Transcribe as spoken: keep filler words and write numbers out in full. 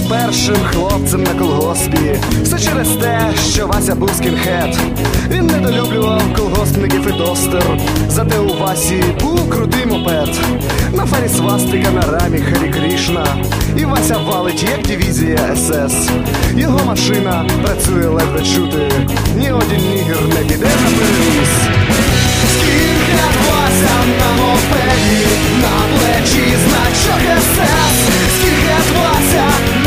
першим хлопцем на колгоспі. Все через те, що Вася був скінхед. Він недолюблював колгоспників і достер. Зате у Васі був крутий мопед. На фарі свастика, на рамі Харі Крішна. І Вася валить, як дивізія ес ес. Його машина працює ледве чути. Ні один нігер не піде на перевіз. Скінхед Вася на мопеді, на плечі значок ес ес. Скінхед Вася